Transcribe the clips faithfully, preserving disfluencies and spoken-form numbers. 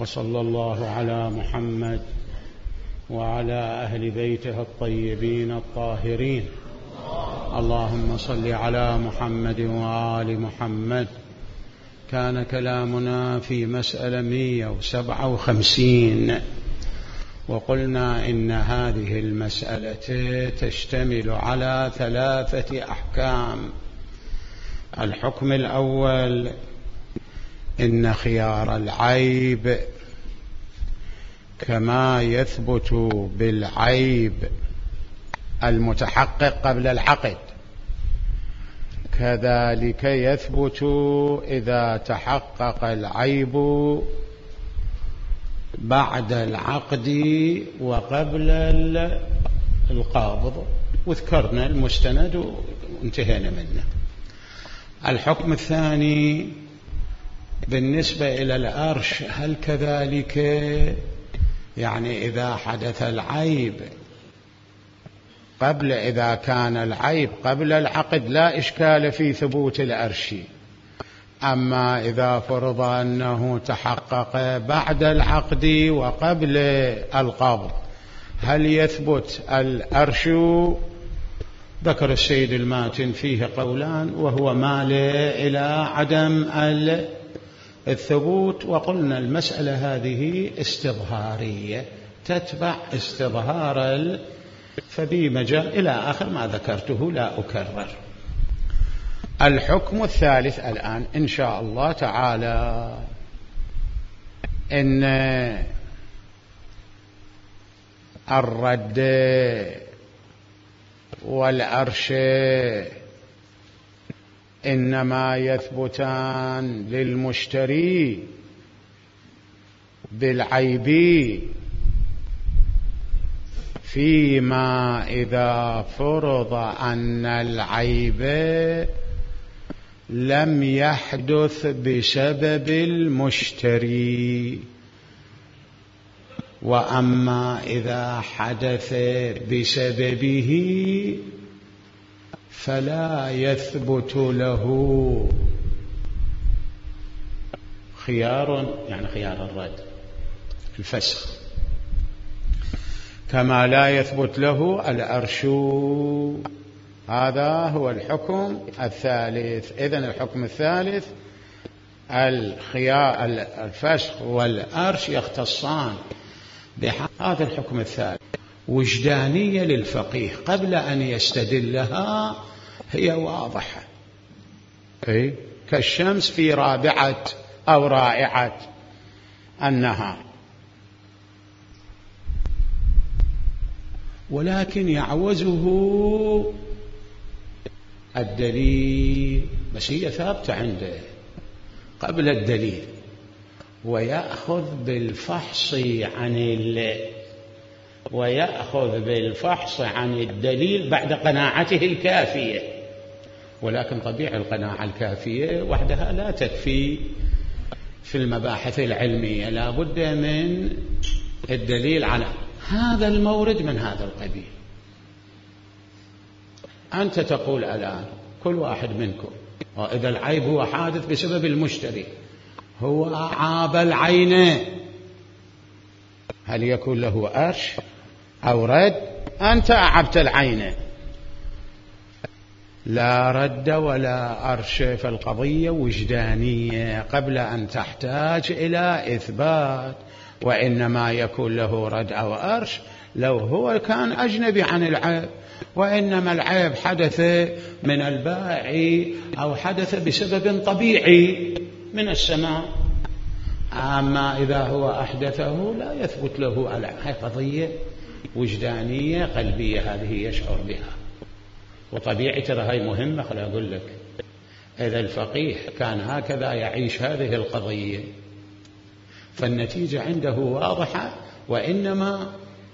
وصلى الله على محمد وعلى أهل بيته الطيبين الطاهرين. اللهم صل على محمد وآل محمد. كان كلامنا في مسألة مئة وسبعة وخمسين، وقلنا إن هذه المسألة تشتمل على ثلاثة أحكام. الحكم الأول إن خيار العيب كما يثبت بالعيب المتحقق قبل العقد، كذلك يثبت إذا تحقق العيب بعد العقد وقبل القابض، وذكرنا المستند وانتهينا منه. الحكم الثاني بالنسبة إلى الأرش، هل كذلك؟ يعني إذا حدث العيب قبل إذا كان العيب قبل العقد لا إشكال في ثبوت الأرش، أما إذا فرض أنه تحقق بعد العقد وقبل القبض هل يثبت الأرش؟ ذكر السيد الماتن فيه قولان، وهو مال إلى عدم الثبوت، وقلنا المسألة هذه استظهارية تتبع استظهار، فبي مجال إلى آخر ما ذكرته لا أكرر. الحكم الثالث الآن إن شاء الله تعالى إن الرد والأرش إنما يثبتان للمشتري بالعيب فيما إذا فرض أن العيب لم يحدث بسبب المشتري، وأما إذا حدث بسببه فلا يثبت له خيار، يعني خيار الرد الفسخ، كما لا يثبت له الأرش. هذا هو الحكم الثالث. إذن الحكم الثالث الخيار الفسخ والأرش يختصان بهذا الحكم الثالث. وجدانية للفقيه قبل أن يستدلها هي واضحة، أي كالشمس في رابعة أو رائعة النهار، ولكن يعوزه الدليل، بس هي ثابتة عنده قبل الدليل، ويأخذ بالفحص عن ال ويأخذ بالفحص عن الدليل بعد قناعته الكافية. ولكن طبيعي القناعة الكافية وحدها لا تكفي في المباحث العلمية، لا بد من الدليل على هذا المورد من هذا القبيل. أنت تقول الآن كل واحد منكم إذا العيب هو حادث بسبب المشتري، هو عاب العين، هل يكون له أرش أو رد؟ أنت أعبت العين، لا رد ولا أرش، فالقضية وجدانية قبل أن تحتاج إلى إثبات، وإنما يكون له رد أو أرش لو هو كان أجنبي عن العيب، وإنما العيب حدث من البائع أو حدث بسبب طبيعي من السماء. أما إذا هو أحدثه لا يثبت له العيب. هذه قضية وجدانية قلبية، هذه يشعر بها، وطبيعي ترى هاي مهمة. خلي أقول لك، إذا الفقيه كان هكذا يعيش هذه القضية فالنتيجة عنده واضحة، وإنما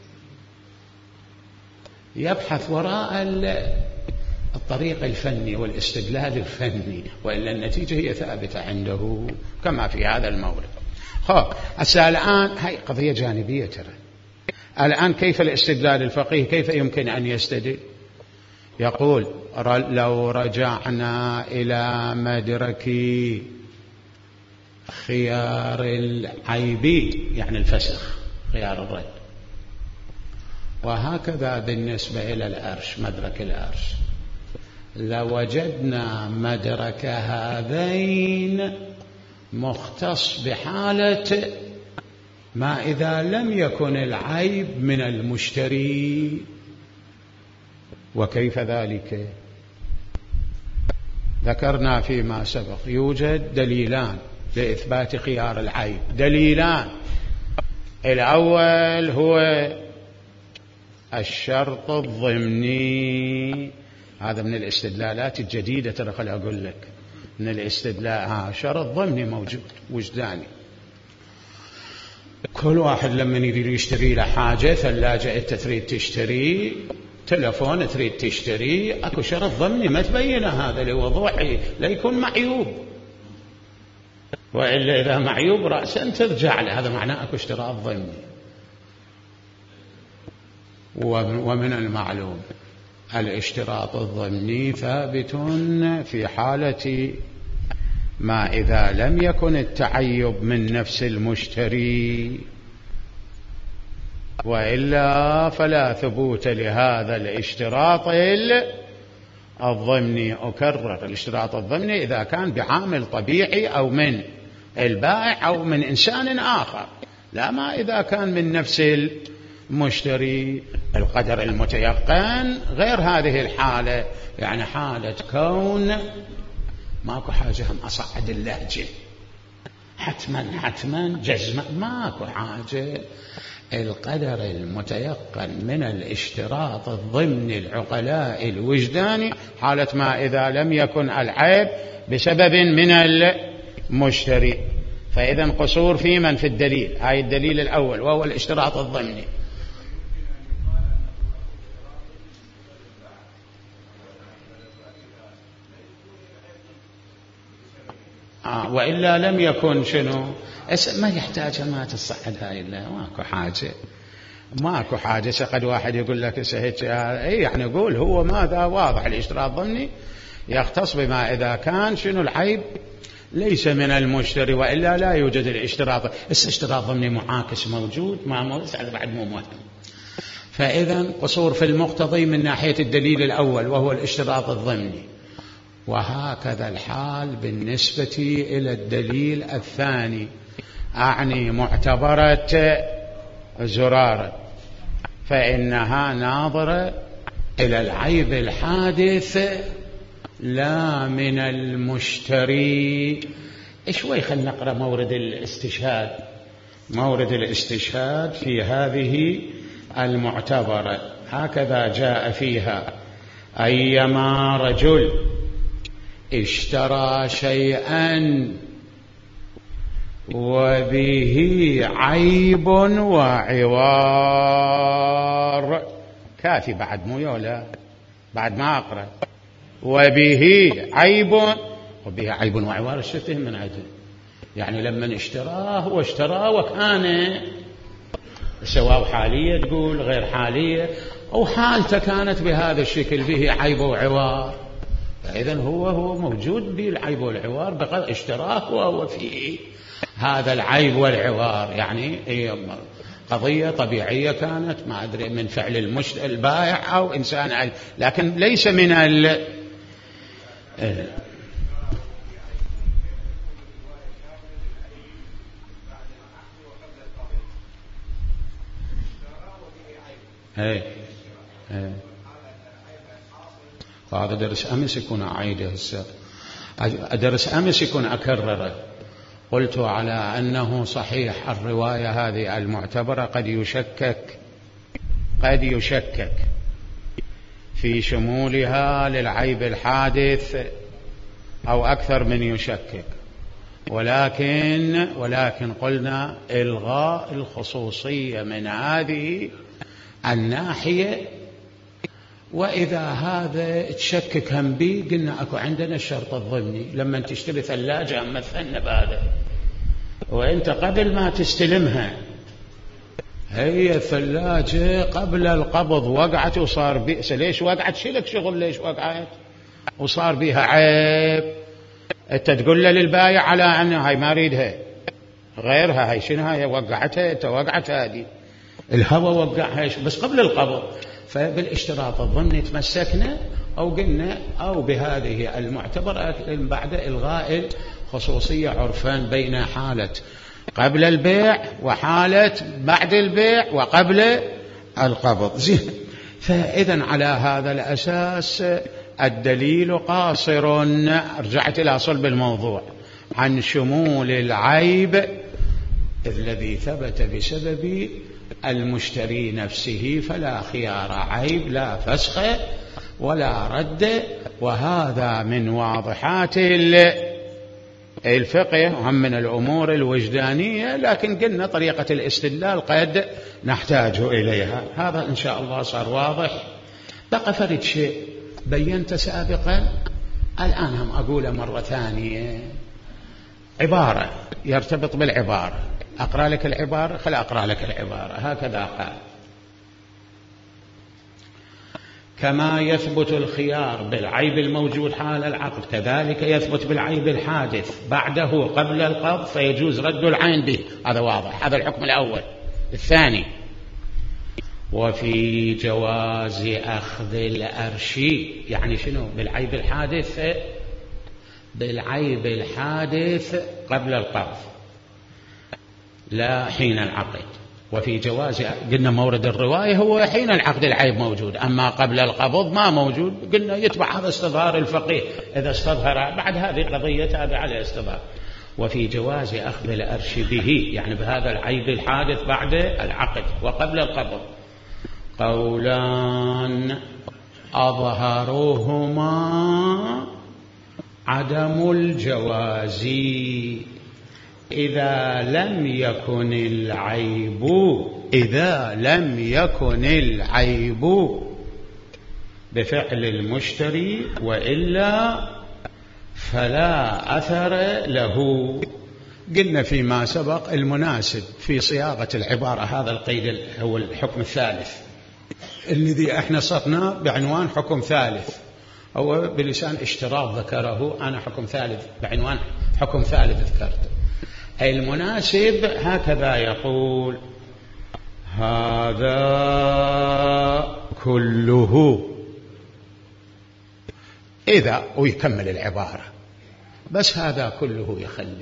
يبحث وراء الطريق الفني والاستدلال الفني، وإلا النتيجة هي ثابتة عنده كما في هذا المورد. خب الآن هاي قضية جانبية ترى. الآن كيف الاستدلال الفقيه؟ كيف يمكن أن يستدل؟ يقول لو رجعنا إلى مدرك خيار العيب يعني الفسخ، خيار الرد. وهكذا بالنسبة إلى الأرش، مدرك الأرش، لوجدنا مدرك هذين مختص بحالة ما إذا لم يكن العيب من المشتري. وكيف ذلك؟ ذكرنا فيما سبق يوجد دليلان لإثبات خيار العيب، دليلان. الأول هو الشرط الضمني، هذا من الاستدلالات الجديدة، ترى خلي أقول لك من الاستدلال، ها شرط ضمني موجود وجداني. كل واحد لما يريد يشتري له حاجة، ثلاجة أنت تريد تشتري، تلفون تريد تشتري، أكو شرط ضمني ما تبينه، هذا لوضوحي لا يكون معيوب، وإلا إذا معيوب رأسا ترجع له، هذا معناه أكو اشتراط ضمني. ومن المعلوم الاشتراط الضمني ثابت في حالة ما إذا لم يكن التعيب من نفس المشتري، وإلا فلا ثبوت لهذا الاشتراط الضمني. أكرر، الاشتراط الضمني إذا كان بعامل طبيعي أو من البائع أو من إنسان آخر، لا ما إذا كان من نفس المشتري. القدر المتيقن غير هذه الحالة، يعني حالة كون ماكو حاجة هم أصعد اللهجة حتما حتما جزما، ماكو حاجة. القدر المتيقن من الاشتراط الضمني العقلاء الوجداني حالة ما إذا لم يكن العيب بسبب من المشتري. فإذا قصور في من في الدليل، هاي الدليل الأول وهو الاشتراط الضمني. آه وإلا لم يكن شنو، ما يحتاج ما تصعد هاي، إلا ماكو حاجة، ماكو حاجة. قد واحد يقول لك هيك، اي يعني يقول هو ماذا واضح الاشتراط الضمني يختص بما إذا كان شنو العيب ليس من المشتري، وإلا لا يوجد الاشتراط. الاشتراط الضمني معاكس موجود، ما موجود هذا بعد مو مهم. فإذا قصور في المقتضي من ناحية الدليل الأول وهو الاشتراط الضمني. وهكذا الحال بالنسبة إلى الدليل الثاني، أعني معتبرة زرارة، فإنها ناظرة إلى العيب الحادث لا من المشتري. شوي خلنا نقرأ مورد الاستشهاد. مورد الاستشهاد في هذه المعتبرة هكذا جاء فيها: أيما رجل اشترى شيئا وبه عيب وعوار، كافي بعد مو يولا، بعد ما أقرأ وبه عيب، وبه عيب وعوار الشتهم من عدل، يعني لما اشتراه واشتراه وكان سواء حالية تقول غير حالية أو حالته كانت بهذا الشكل به عيب وعوار، فإذن هو هو موجود به العيب والعوار بقدر اشتراه وهو فيه هذا العيب والعوار. يعني هي قضية طبيعية كانت ما أدري من فعل المشت... البائع أو إنسان، لكن ليس من ال ايه ايه هذا درس أمس يكون أعيده، هسه درس أمس يكون أكرره. قلت على أنه صحيح الرواية هذه المعتبرة قد يشكك قد يشكك في شمولها للعيب الحادث أو أكثر من يشكك، ولكن ولكن قلنا إلغاء الخصوصية من هذه الناحية. وإذا هذا تشكك هم بي، قلنا أكو عندنا الشرط الضمني. لما تشتري ثلاجة مثلنا بهذا، وإنت قبل ما تستلمها هي الثلاجة قبل القبض وقعت وصار بئس، ليش وقعت؟ شلك شغل ليش وقعت وصار بها عيب، أنت تقول له للبايع على أنه هاي ما أريدها، غيرها. هاي شنو هاي؟ وقعتها توقعت هذه الهوى وقعها بس قبل القبض. فبالاشتراط الضمني تمسكنا أو قلنا أو بهذه المعتبرة بعد إلغاء الخصوصية عرفا بين حالة قبل البيع وحالة بعد البيع وقبل القبض. زين. فإذا على هذا الأساس الدليل قاصر، رجعت إلى صلب الموضوع، عن شمول العيب الذي ثبت بسبب المشتري نفسه، فلا خيار عيب لا فسخ ولا رد. وهذا من واضحات الفقه وهم من الأمور الوجدانية، لكن قلنا طريقة الاستدلال قد نحتاج إليها. هذا إن شاء الله صار واضح. بقى فرد شيء بينت سابقا، الآن هم أقوله مرة ثانية، عبارة يرتبط بالعبارة. أقرأ لك العبارة، خل أقرأ لك العبارة. هكذا قال: كما يثبت الخيار بالعيب الموجود حال العقد، كذلك يثبت بالعيب الحادث بعده قبل القبض، فيجوز رد العين به. هذا واضح، هذا الحكم الأول. الثاني: وفي جواز أخذ الأرش، يعني شنو؟ بالعيب الحادث، بالعيب الحادث قبل القبض لا حين العقد. وفي جواز، قلنا مورد الرواية هو حين العقد العيب موجود، أما قبل القبض ما موجود. قلنا يتبع هذا استظهار الفقيه، إذا استظهر بعد هذه قضية تابعة الاستظهار. وفي جواز أخذ الأرش به، يعني بهذا العيب الحادث بعد العقد وقبل القبض، قولان أظهرهما عدم الجواز إذا لم يكن العيب إذا لم يكن العيب بفعل المشتري، وإلا فلا أثر له. قلنا فيما سبق المناسب في صياغة العبارة هذا القيد هو الحكم الثالث الذي احنا صرنا بعنوان حكم ثالث، هو بلسان اشتراط ذكره، أنا حكم ثالث بعنوان حكم ثالث ذكرته. المناسب هكذا يقول: هذا كله إذا، ويكمل العبارة، بس هذا كله يخلي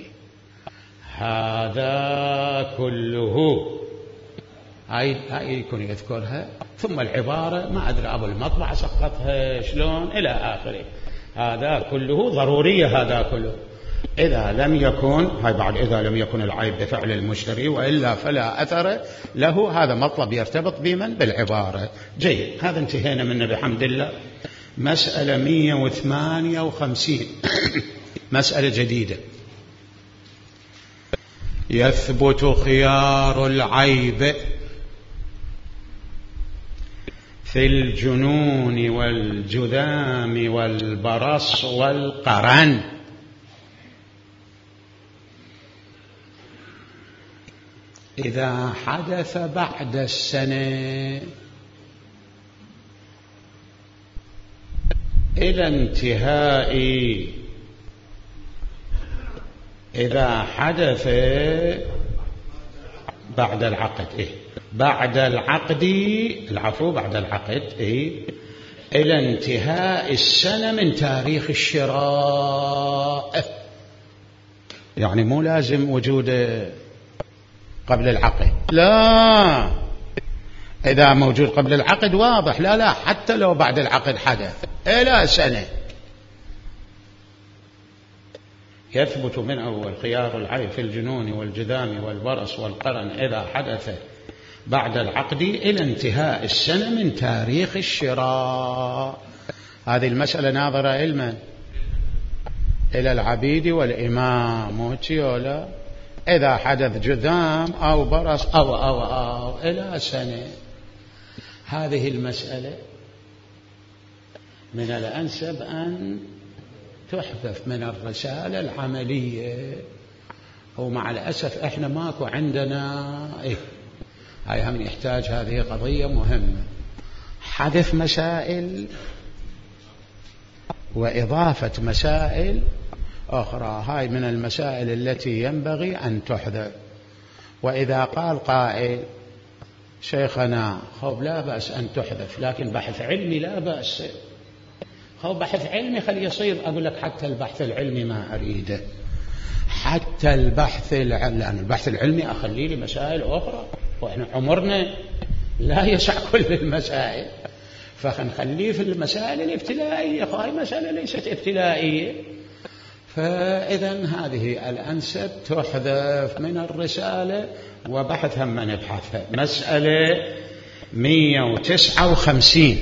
هذا كله، هاي هاي يكون يذكرها، ثم العبارة ما أدري أبو المطبعة سقطها شلون إلى آخره. هذا كله ضرورية، هذا كله إذا لم يكن، هاي بعد إذا لم يكن العيب بفعل المشتري وإلا فلا أثر له. هذا مطلب يرتبط بمن؟ بالعبارة. جيد، هذا انتهينا منه بحمد الله. مسألة مئة وثمانية وخمسين مسألة جديدة: يثبت خيار العيب في الجنون والجذام والبرص والقرن إذا حدث بعد السنة إلى انتهاء إذا حدث بعد العقد إيه؟ بعد العقد العفو بعد العقد إيه؟ إلى انتهاء السنة من تاريخ الشراء. يعني مو لازم وجود قبل العقد، لا، إذا موجود قبل العقد واضح، لا لا حتى لو بعد العقد حدث إلى سنة. يثبت من أول خيار العيب في الجنون والجذام والبرص والقرن إذا حدث بعد العقد إلى انتهاء السنة من تاريخ الشراء. هذه المسألة ناظرة علما إلى العبيد والإمام وتيولا، إذا حدث جذام أو برص أو أو أو إلى سنة. هذه المسألة من الأنسب أن تحذف من الرسالة العملية، ومع الأسف إحنا ماكو عندنا إيه. هاي هم يحتاج، هذه قضية مهمة، حذف مسائل وإضافة مسائل أخرى. هاي من المسائل التي ينبغي أن تحذف. وإذا قال قائل شيخنا خب لا بأس أن تحذف، لكن بحث علمي لا بأس. خب بحث علمي خلي يصير. أقول لك حتى البحث العلمي ما أريده، حتى البحث العلمي، لأن البحث العلمي أخلي لي مسائل أخرى، وإحنا عمرنا لا يسع كل المسائل، فنخليه في المسائل الابتلائية. هاي مسألة ليست ابتلائية. فإذا هذه الأنسب تحذف من الرسالة، وبحث هم نبحثها. مسألة مئة وتسعة وخمسين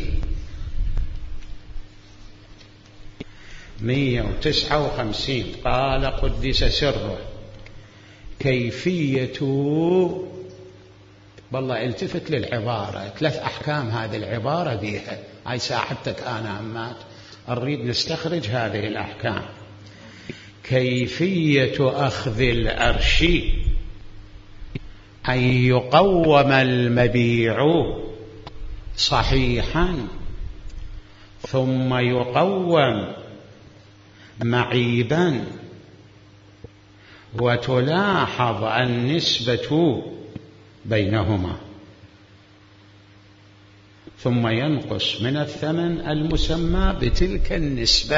مئة وتسعة وخمسين قال قدس سره كيفية، والله التفت للعبارة، ثلاث أحكام هذه العبارة بيها، هاي ساعدتك أنا عمات أريد نستخرج هذه الأحكام. كيفية أخذ الأرش أن يقوم المبيع صحيحا ثم يقوم معيبا، وتلاحظ النسبة بينهما، ثم ينقص من الثمن المسمى بتلك النسبة.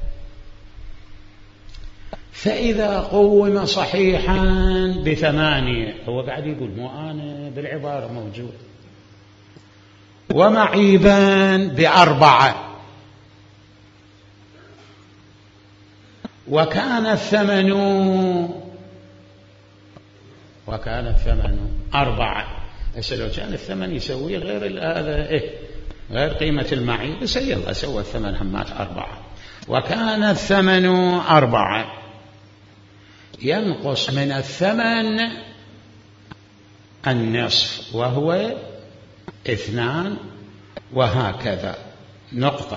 فإذا قوم صحيحا بثمانية، هو قاعد يقول مو أنا بالعبارة موجود، ومعيبا بأربعة، وكان الثمن وكان الثمن أربعة. هسه لو كان الثمن يسوي غير هذا إيه غير قيمة المعيب، بس يلا سوى الثمن همات أربعة، وكان الثمن أربعة، ينقص من الثمن النصف وهو اثنان، وهكذا نقطة.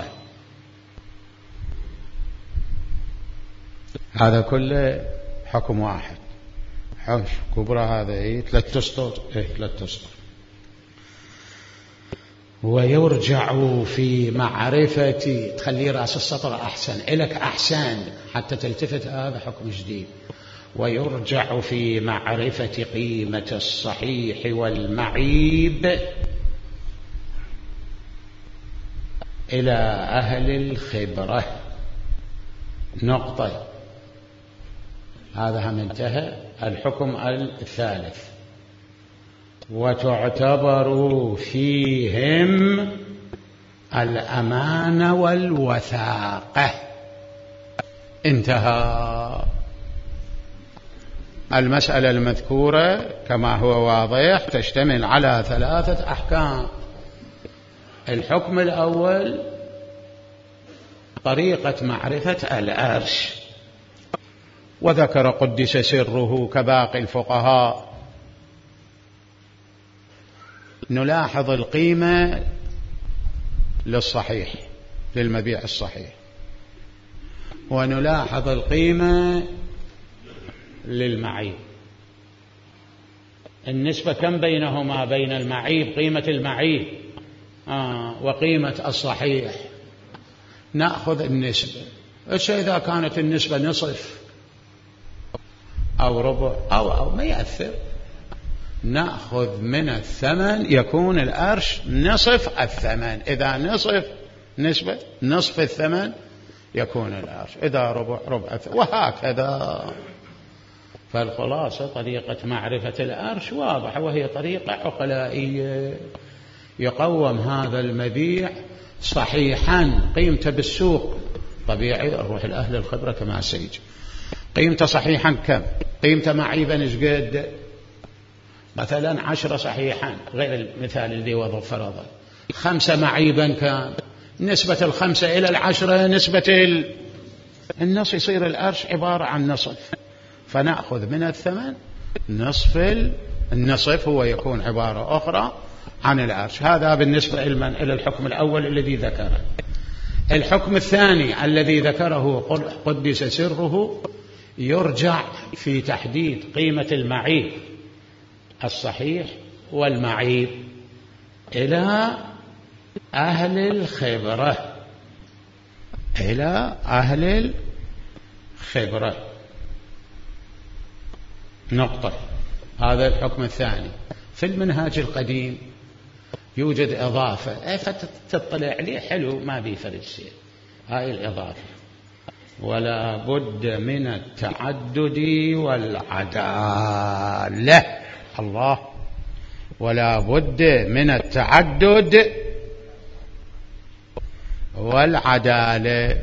هذا كله حكم واحد، حوش كبرى هذا إيه ثلاث أسطر إيه ثلاث أسطر. ويرجع في معرفة، تخلي رأس السطر أحسن إلك أحسن حتى تلتفت، هذا حكم جديد. ويرجع في معرفة قيمة الصحيح والمعيب إلى أهل الخبرة، نقطة. هذا هم انتهى الحكم الثالث. وتعتبر فيهم الأمانة والوثاقة. انتهى. المسألة المذكورة كما هو واضح تشتمل على ثلاثة أحكام. الحكم الأول طريقة معرفة الأرش، وذكر قدس سره كباقي الفقهاء نلاحظ القيمة للصحيح للمبيع الصحيح، ونلاحظ القيمة للمعيب. النسبة كم بينهما؟ بين المعيب قيمة المعيب آه وقيمة الصحيح. نأخذ النسبة. إيش إذا كانت النسبة نصف أو ربع أو أو ما يأثر، نأخذ من الثمن يكون الأرش نصف الثمن. إذا نصف نسبة نصف الثمن يكون الأرش، إذا ربع ربع الثمن، وهكذا. فالخلاصة طريقة معرفة الأرش واضحة، وهي طريقة عقلائية. يقوم هذا المبيع صحيحا، قيمته بالسوق طبيعي، أروح الأهل الخبرة كما سيجي. قيمته صحيحا كم؟ قيمته معيبا إيش قد؟ مثلا عشرة صحيحا، غير المثال الذي وضع فرضا. خمسة معيبا كم؟ نسبة الخمسة إلى العشرة نسبة النصف، يصير الأرش عبارة عن نصف. فنأخذ من الثمن نصف النصف، هو يكون عبارة أخرى عن الأرش. هذا بالنسبة إلى الحكم الأول الذي ذكره. الحكم الثاني الذي ذكره قدس سره يرجع في تحديد قيمة المعيب الصحيح والمعيب إلى أهل الخبرة، إلى أهل الخبرة، نقطة. هذا الحكم الثاني. في المنهاج القديم يوجد إضافة فتطلع عليه حلو ما بيفرد شيء، هاي الإضافة: ولا بد من التعدد والعدالة. الله، ولا بد من التعدد والعدالة.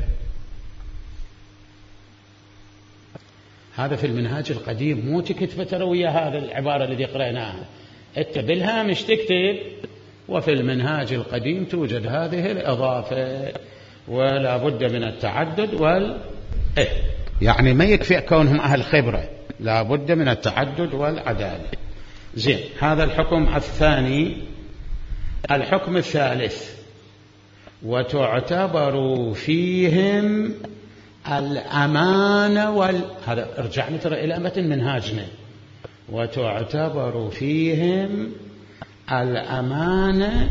هذا في المنهاج القديم، مو تكتب ترى ويا هذا العبارة التي قرأناها، انت بالهامش تكتب وفي المنهاج القديم توجد هذه الإضافة: ولا بد من التعدد وال إيه؟ يعني ما يكفي كونهم أهل خبرة، لا بد من التعدد والعدالة. زين، هذا الحكم الثاني. الحكم الثالث: وتعتبر فيهم الأمانة وال هذا رجعنا ترى إلى متن منهاجنا. وتعتبر فيهم الأمانة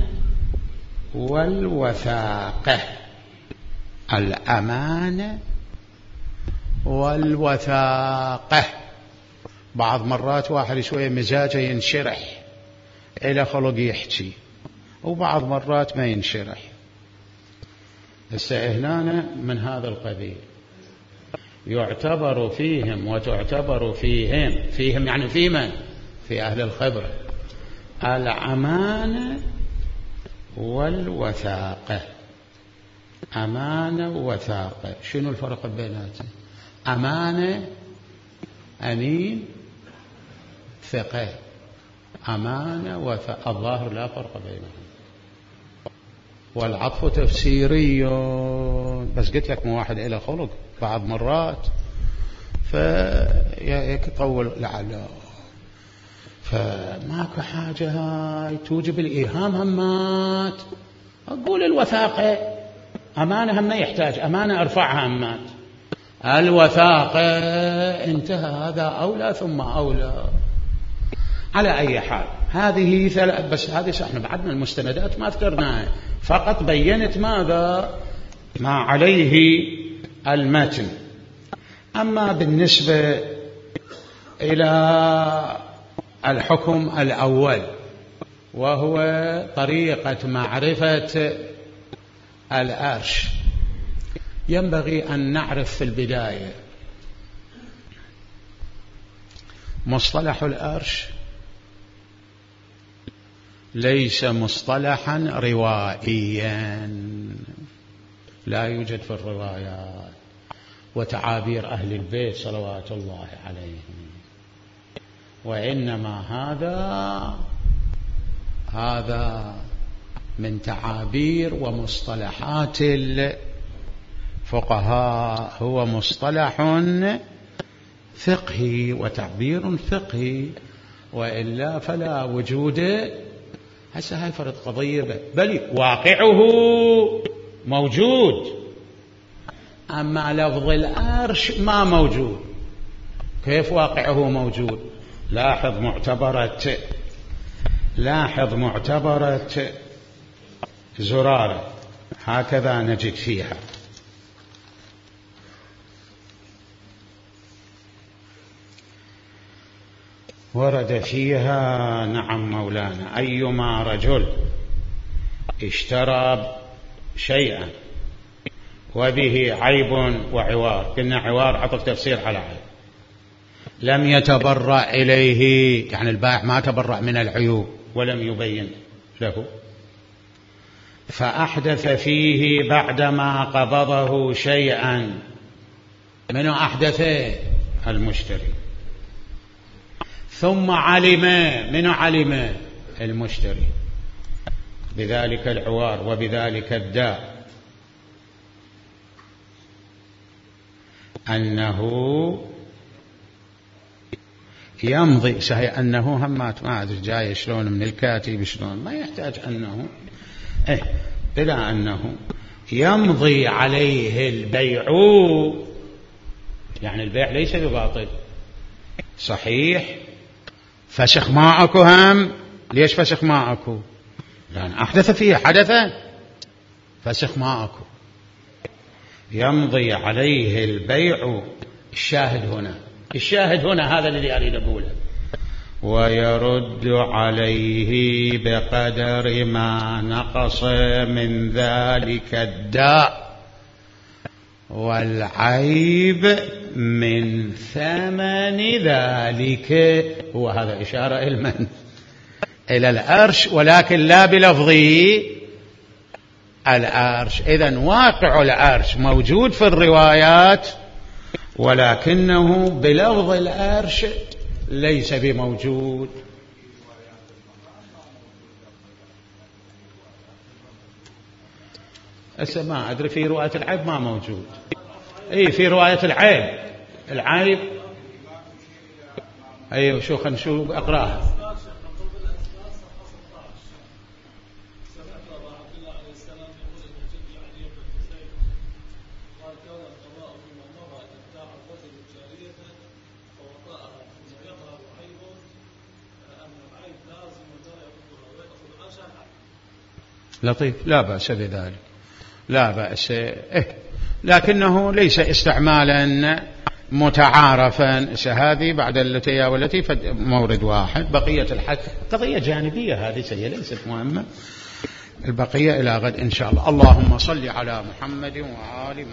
والوثاقة. الأمانة والوثاقة. بعض مرات واحد شوية مزاجه ينشرح إلى خلق يحكي، وبعض مرات ما ينشرح. هسه هنا من هذا القبيل: يعتبر فيهم وتعتبر فيهم، فيهم يعني في من؟ في أهل الخبرة، الأمانة والوثاقة. أمانة ووثاقة، شنو الفرق بيناتهم؟ أمانة أمين، ثقة. أمانة وثاقة، الظاهر لا فرق بينهم، والعطف تفسيري. بس قلت لك مو واحد إلى خلق بعض مرات فيطول لعله، فماكو حاجة هاي توجب الإيهام. همات أقول الوثاقة أمانة، هم ما يحتاج أمانة أرفعها همات. الوثاقة انتهى، هذا أولى ثم أولى. على أي حال هذه ثلاث، بس هذه احنا بعدنا المستندات ما ذكرناها، فقط بينت ماذا ما عليه المتن. أما بالنسبة إلى الحكم الأول وهو طريقة معرفة الأرش، ينبغي أن نعرف في البداية مصطلح الأرش ليس مصطلحا روائيا، لا يوجد في الروايات وتعابير أهل البيت صلوات الله عليهم، وإنما هذا هذا من تعابير ومصطلحات الفقهاء، هو مصطلح فقهي وتعبير فقهي، وإلا فلا وجود. هسه هاي فرض قضية، بل واقعه موجود، أما لفظ الأرش ما موجود. كيف واقعه موجود؟ لاحظ معتبرة لاحظ معتبرة زرارة، هكذا نجد فيها: ورد فيها نعم مولانا أيما رجل اشترى شيئا وبه عيب وعوار، قلنا عوار عطف تفسير على عيب، لم يتبرأ إليه، يعني البائع ما تبرأ من العيوب ولم يبين له، فأحدث فيه بعدما قبضه شيئا. من أحدثه؟ المشتري. ثم علم، من علم؟ المشتري، بذلك العوار وبذلك الداء، أنه يمضي. صحيح أنه همات ما أدري جاي شلون من الكاتب شلون، ما يحتاج أنه إيه بلا أنه يمضي عليه البيع، يعني البيع ليس بباطل. صحيح فسخ ما أكو هم، ليش فسخ ما أكو؟ لأن أحدث فيه حدثا، فسخ ما أكو. يمضي عليه البيع. الشاهد هنا الشاهد هنا هذا الذي أريد أقوله: ويرد عليه بقدر ما نقص من ذلك الداء والعيب من ثمن ذلك. هو هذا إشارة إلى إلى العرش، ولكن لا بلفظه العرش. إذن واقع العرش موجود في الروايات، ولكنه بلفظ العرش ليس بموجود. هسه ما أدري، في رواية العيب ما موجود. اي في رواية العيب العيب ايوه شو خلنا شو اقراها. لطيف، لا بأس بذلك، لا بأس إيه، لكنه ليس استعمالا متعارفا. هذه بعد التي والتي مورد واحد، بقية الحد قضية جانبية، هذه هي ليست مهمة. البقية إلى غد إن شاء الله. اللهم صل على محمد وآل محمد.